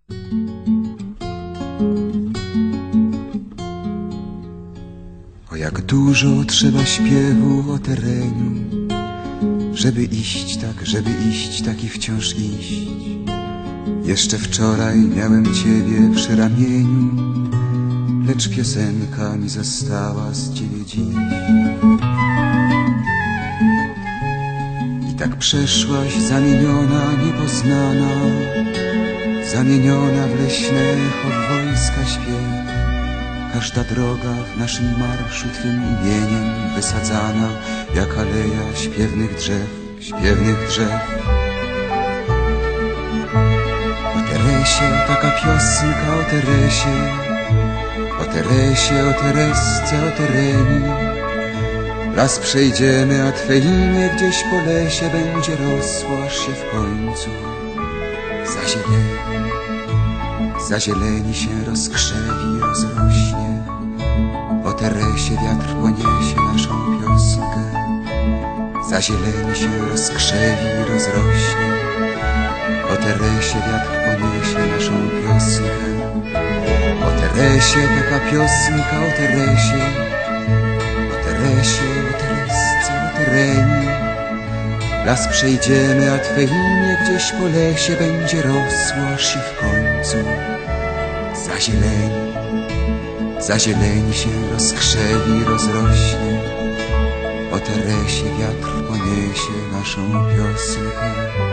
O jak dużo trzeba śpiewu o tereniu, żeby iść tak i wciąż iść. Jeszcze wczoraj miałem Ciebie przy ramieniu, lecz piosenka mi została z Ciebie dziś. I tak przeszłaś zamieniona, niepoznana, zamieniona w leśne echo, w wojska śpiew. Każda droga w naszym marszu Twym imieniem wysadzana, jak aleja śpiewnych drzew, śpiewnych drzew. O Teresie, taka piosenka o Teresie, o Teresie, o Teresce, o Tereni. Las przejdziemy, a Twe imię gdzieś po lesie będzie rosło, aż się w końcu zazieleni się, rozkrzewi, rozrośnie. O Teresie wiatr poniesie naszą piosnkę, zazieleni się, rozkrzewi, rozrośnie. O Teresie wiatr poniesie naszą piosnkę. O Teresie, taka piosenka o Teresie, o Teresie, o Teresce, o Tereni. Las przejdziemy, a Twe imię gdzieś po lesie będzie rosło, aż się w końcu zazieleni się, rozkrzewi, rozrośnie. O Teresie wiatr poniesie naszą piosenkę.